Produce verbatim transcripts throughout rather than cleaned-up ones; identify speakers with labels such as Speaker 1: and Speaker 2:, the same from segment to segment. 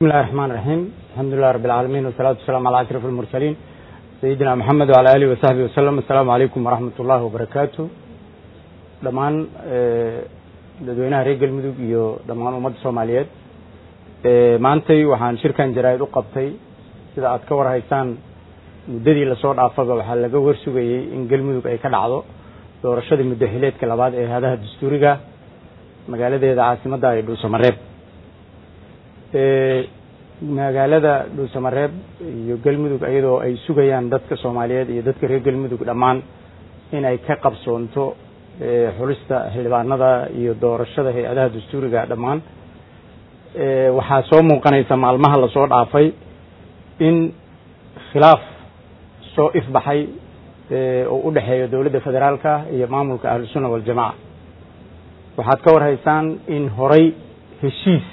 Speaker 1: بسم الله الرحمن الرحيم الحمد لله رب العالمين والصلاة والسلام على أشرف المرسلين سيدنا محمد وعلى آله وصحبه وسلم. السلام عليكم ورحمة الله وبركاته. دمان dadweynaha reer galmudug iyo dhamaan ummadda Soomaaliyeed ee maantay waxaan shirkan jaraa'id u qabtay sida aad ka war haysaan muddadii la soo dhaafaba waxa laga warsugayay in galmudug ay ka dhacdo doorashadii muddaxileedka labaad ee hadaha dastuuriga magaaladeeda caasimadda ay Dhuusamareeb ee magaalada Dhuusamareeb iyo galmudug ayadoo ay sugayaan dadka Soomaaliyeed iyo dadka reer galmudug dhamaan in ay ka qabsoonto xulista xildhibaanada iyo doorashada hay'adaha dastuuriga dhamaan ee waxa soo muuqanaysa maalmaha la soo dhaafay in khilaaf soo ifbaxay ee oo u dhaxeeyo dawladda federaalka iyo maamulka ahlu sunna wal jamaa waxaad ka war haysaan in horay heshiis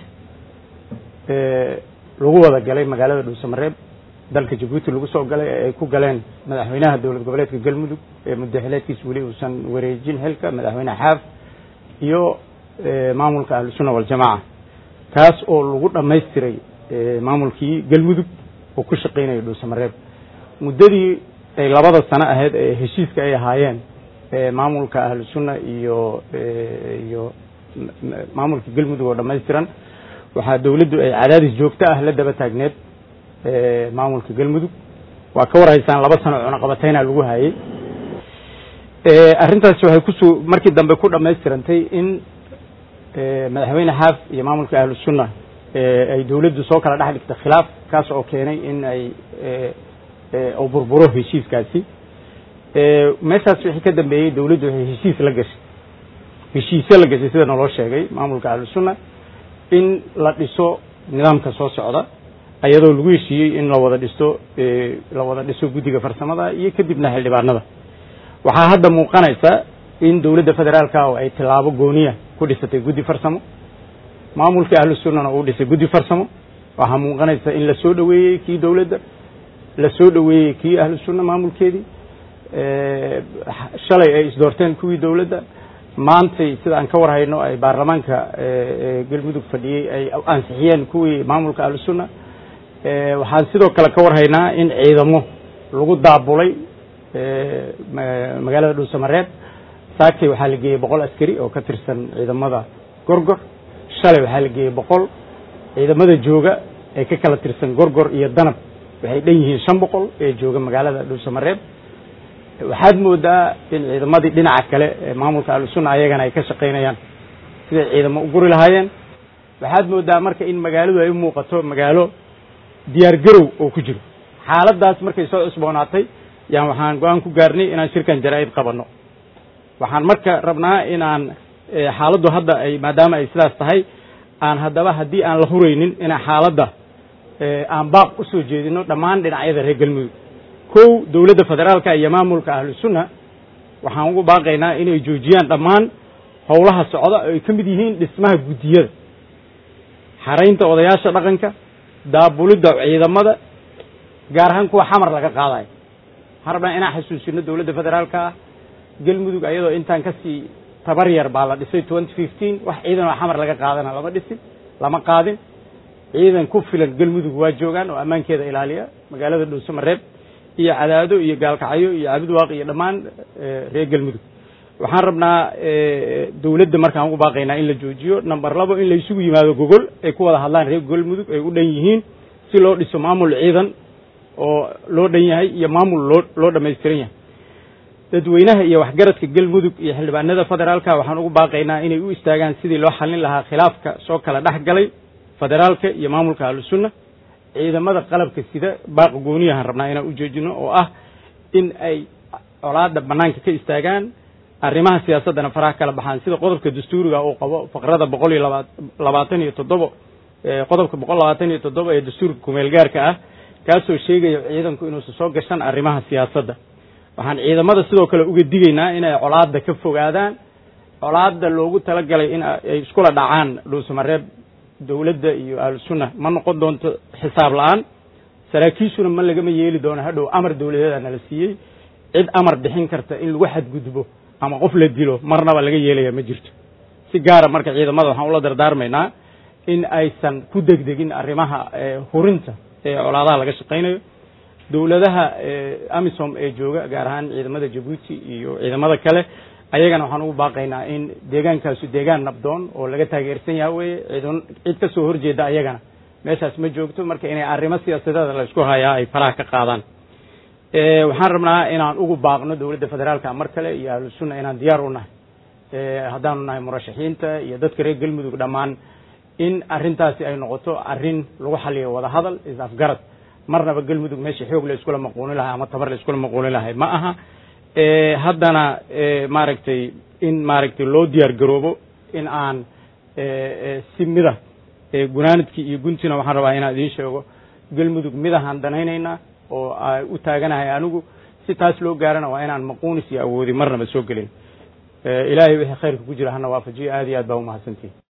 Speaker 1: ee lagu wada galay magaalada Dhuusamareeb dalka Djibouti lagu soo galay ay ku galeen madaxweynaha dawlad goboleedka galmudug ee muddaxileedkiisa wali uusan wareejin xilka madaxweyne xaaf iyo maamulka ahlu sunna wal jamaa kaas oo lagu dhameystiray maamulkii galmudug oo ku shaqeynay Dhuusamareeb muddadii ay labada sano ahayd ee heshiiska ay ahaayeen maamulka ahlu sunna iyo iyo maamulka galmudug oo dhameystiran waxa dawladdu ay cadaadis joogto ah la daba taagneed ee maamulka galmudug waa ka war haysaan laba sano cuna qabatayna lagu hayay ee arintaas waxay ku soo markii dambe ku dhameystirantay in ee madaxweyne xaaf iyo maamulka ahlu sunna ee ay dawladdu soo kala dhex dhigtay khilaaf kaas oo keenay in ay ee oo burburo heshiiskaasi ee meeshaas wixii ka dambeeyay dawladdu waxay heshiis la gashay heshiis la gashay sida naloo sheegay maamulka ahlu sunna in la dhiso nidaamka soo socda ayadoo lagu heshiiyay in la wada dhisto ee la wada dhiso guddiga farsamada iyo kadibna xildhibaanada waxa hadda muuqanaysa in dawladda federaalka ay tilaabo gooniya ku dhisatay guddi farsamo maamulka ahlu sunnana uu dhisay guddi farsamo waxa muuqanaysa in la soo dhaweeyay kii dawladda la soo dhaweeyay kii ahlu sunna maamulkeedii ee shalay ay isdoorteen kuwii dawladda maantay sida aan ka war hayno ay baarlamaanka ee galmudug fadhiyay ay ansixiyeen kuwii maamulka ahlu sunna ee waxaan sidoo kale ka war haynaa in ciidamo lagu daabulay ee magaalada Dhuusamareeb saakay waxa la geeyay boqol askari oo ka tirsan ciidamada gorgor shalay waxa la geeyay boqol ciidamada jooga ee ka kala tirsan gorgor iyo danab waxay dhan yihiin shan boqol ee jooga magaalada Dhuusamareeb waxaad moodaa in ciidamadii dhinaca kale ee maamulka ahlu sunna ayagana ay ka shaqeynayaan sida ciidamo u guri lahaayeen waxaad moodaa marka in magaaladu ay u muuqato magaalo diyaar garow oo ku jiro xaaladaas markay soo cusboonaatay yaan waxaan go'aan ku gaarnay inaan shirkan jaraa'id qabanno waxaan marka rabnaa inaan xaaladdu hadda ay maadaama ay sidaas tahay aan haddaba haddii aan la huraynin inaan xaaladda aan baaq u soo jeedino dhammaan dhinacyada reer galmudug kow dawladda federaalka iyo maamulka ahlu sunna waxaan ugu baaqaynaa inay joojiyaan dhammaan howlaha socda oo ay ka mid yihiin dhismaha guddiyada xaraynta odayaasha dhaqanka daabulidda ciidamada gaar ahaan kuwa xamar laga qaadayo harba inaan xasuusino dawladda federaalka galmudug ayadoo intaan ka sii tabar yar baa la dhisay twenty fifteen wax ciidan oo xamar laga qaadana lama dhisin lama qaadin ciidan ku filan galmudug waa joogaan oo ammaankeeda ilaaliya magaalada Dhuusamareeb iyo cadaado iyo gaalkacyo iyo cabdwaaq iyo dhamaan reer galmudug waxaan rabnaa dawladda markaan ugu baaqaynaa in la joojiyo number labo in la isugu yimaado gogol ay ku wada hadlaan reer galmudug ay u dhan yihiin si loo dhiso maamul ciidan oo loo dhan yahay iyo maamul loo loo dhameystiran yahay dadweynaha iyo waxgaradka galmudug iyo xildhibaanada federaalka waxaan ugu baaqaynaa inay u istaagaan sidii loo xalin lahaa khilaafka soo kala dhex galay federaalka iyo maamulka ahlu sunna ciidamada qalabka sida baaq gooniyahan rabnaa inaan u joojino oo ah in ay colaada banaanka ka istaagaan arrimaha siyaasadana faraha kala baxaan sida qodobka dastuuriga oo qabo faqrada boqol iyo labaatan iyo toddoba ee qodobka boqol labaatan iyo toddoba ee dastuurka kumeel gaarka ah kaasoo sheegaya ciidanku inuu soo gashan arrimaha siyaasadda waxaan ciidamada sidoo kale uga digaynaa in ay colaada ka fogaadaan colaada loogu talagalay in ay isku la dhacaan Dhuusamareeb dawladda iyo ahlu sunna ma noqon doonto xisaab la'aan saraakiishuna ma laga ma yeeli doono hadhow amar dawladeedana la siiyay cid amar bixin karta in lagu xadgudbo ama qof la dilo marnaba laga yeelaya ma jirto si gaar ah marka ciidamada waxaan ula dardaarmaynaa in aysan ku degdegin arrimaha hurinta ee colaadaha laga shaqeynayo dawladaha amisom ee jooga gaar ahaan ciidamada Djibouti iyo ciidamada kale ayagana waxaan ugu baaqaynaa in deegaankaasi deegaan nabdoon oo laga taageersan yahay ciidan cid ka soo horjeeda ayagana meeshaas ma joogto marka inay arrimo siyaasadeed la isku hayaa ay faraha ka qaadaan ee waxaan rabnaa inaan ugu baaqno dawladda federaalka mar kale iyo ahlu sunna inaan diyaar u nahay ee hadaan nahay murashaxiinta iyo dadka reer galmudug dhamaan in arrintaasi ay noqoto arrin lagu xaliyo wada hadal is afgarad marnaba galmudug meeshii xoog la isku la maqooni lahaa ama tabar la isku la maqooni lahaa ma aha ee haddana ee maaragtay in maaragtay loo diyaar garoobo in aan ee si mida ee gunaanadkii iyo guntina waxaan rabaa inaan idin sheego galmudug midahan danaynayna oo ay u taaganahay anigu si taas loo gaarana waa inaan maqoonis iyo awoodi marnaba soo gelin ee ilaahay wixii khayrka ku jira hana waafajiyo aad iyo aad baa u mahadsantiin